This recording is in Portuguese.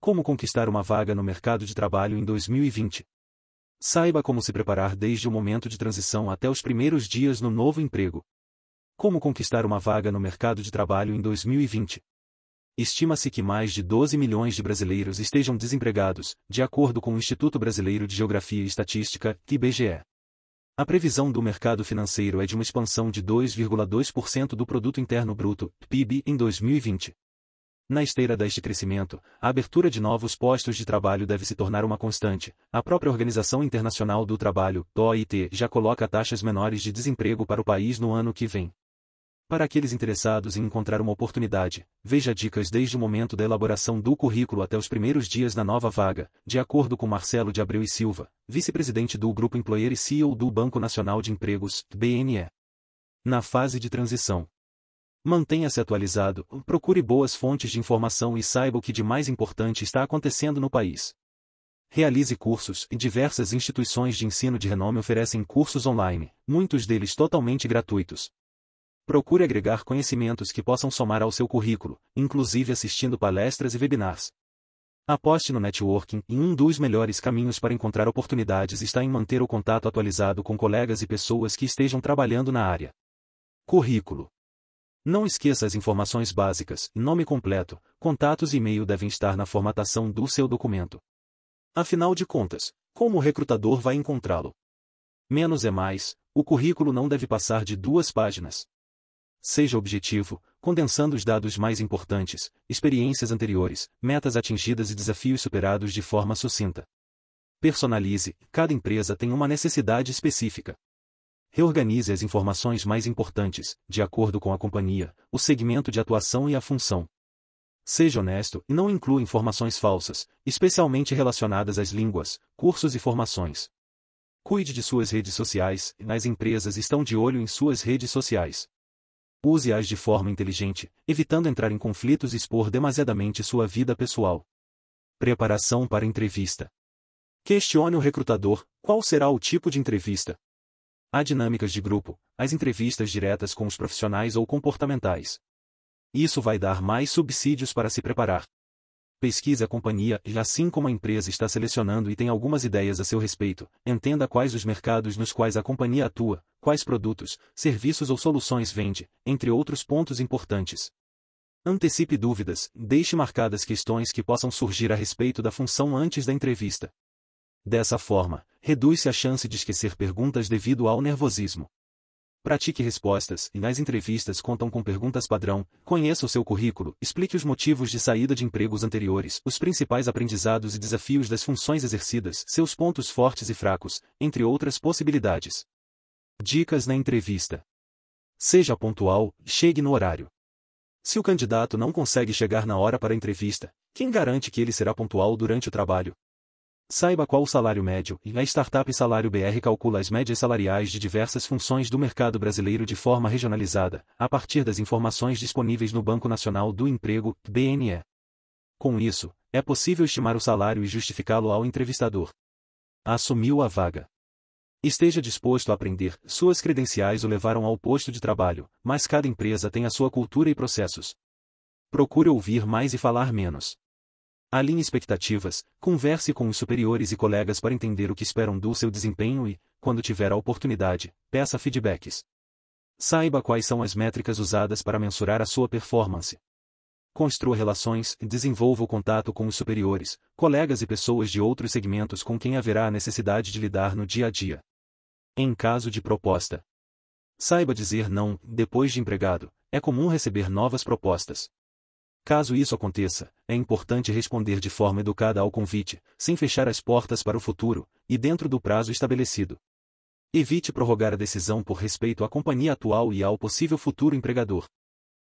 Como conquistar uma vaga no mercado de trabalho em 2020. Saiba como se preparar desde o momento de transição até os primeiros dias no novo emprego. Como conquistar uma vaga no mercado de trabalho em 2020. Estima-se que mais de 12 milhões de brasileiros estejam desempregados, de acordo com o Instituto Brasileiro de Geografia e Estatística, IBGE. A previsão do mercado financeiro é de uma expansão de 2,2% do Produto Interno Bruto, PIB, em 2020. Na esteira deste crescimento, a abertura de novos postos de trabalho deve se tornar uma constante. A própria Organização Internacional do Trabalho, OIT, já coloca taxas menores de desemprego para o país no ano que vem. Para aqueles interessados em encontrar uma oportunidade, veja dicas desde o momento da elaboração do currículo até os primeiros dias na nova vaga, de acordo com Marcelo de Abreu e Silva, vice-presidente do Grupo Employer e CEO do Banco Nacional de Empregos, BNE. Na fase de transição. Mantenha-se atualizado, procure boas fontes de informação e saiba o que de mais importante está acontecendo no país. Realize cursos, e diversas instituições de ensino de renome oferecem cursos online, muitos deles totalmente gratuitos. Procure agregar conhecimentos que possam somar ao seu currículo, inclusive assistindo palestras e webinars. Aposte no networking, e um dos melhores caminhos para encontrar oportunidades está em manter o contato atualizado com colegas e pessoas que estejam trabalhando na área. Currículo. Não esqueça as informações básicas, nome completo, contatos e e-mail devem estar na formatação do seu documento. Afinal de contas, como o recrutador vai encontrá-lo? Menos é mais, o currículo não deve passar de 2 páginas. Seja objetivo, condensando os dados mais importantes, experiências anteriores, metas atingidas e desafios superados de forma sucinta. Personalize, cada empresa tem uma necessidade específica. Reorganize as informações mais importantes, de acordo com a companhia, o segmento de atuação e a função. Seja honesto e não inclua informações falsas, especialmente relacionadas às línguas, cursos e formações. Cuide de suas redes sociais, as empresas estão de olho em suas redes sociais. Use-as de forma inteligente, evitando entrar em conflitos e expor demasiadamente sua vida pessoal. Preparação para entrevista. Questione o recrutador, qual será o tipo de entrevista? Há dinâmicas de grupo, as entrevistas diretas com os profissionais ou comportamentais. Isso vai dar mais subsídios para se preparar. Pesquise a companhia e assim como a empresa está selecionando e tem algumas ideias a seu respeito, entenda quais os mercados nos quais a companhia atua, quais produtos, serviços ou soluções vende, entre outros pontos importantes. Antecipe dúvidas, deixe marcadas questões que possam surgir a respeito da função antes da entrevista. Dessa forma, reduz-se a chance de esquecer perguntas devido ao nervosismo. Pratique respostas, e nas entrevistas contam com perguntas padrão, conheça o seu currículo, explique os motivos de saída de empregos anteriores, os principais aprendizados e desafios das funções exercidas, seus pontos fortes e fracos, entre outras possibilidades. Dicas na entrevista. Seja pontual, chegue no horário. Se o candidato não consegue chegar na hora para a entrevista, quem garante que ele será pontual durante o trabalho? Saiba qual o salário médio, e a startup Salário BR calcula as médias salariais de diversas funções do mercado brasileiro de forma regionalizada, a partir das informações disponíveis no Banco Nacional do Emprego, BNE. Com isso, é possível estimar o salário e justificá-lo ao entrevistador. Assumiu a vaga. Esteja disposto a aprender, suas credenciais o levaram ao posto de trabalho, mas cada empresa tem a sua cultura e processos. Procure ouvir mais e falar menos. Alinhe expectativas, converse com os superiores e colegas para entender o que esperam do seu desempenho e, quando tiver a oportunidade, peça feedbacks. Saiba quais são as métricas usadas para mensurar a sua performance. Construa relações e desenvolva o contato com os superiores, colegas e pessoas de outros segmentos com quem haverá a necessidade de lidar no dia a dia. Em caso de proposta. Saiba dizer não, depois de empregado, é comum receber novas propostas. Caso isso aconteça, é importante responder de forma educada ao convite, sem fechar as portas para o futuro, e dentro do prazo estabelecido. Evite prorrogar a decisão por respeito à companhia atual e ao possível futuro empregador.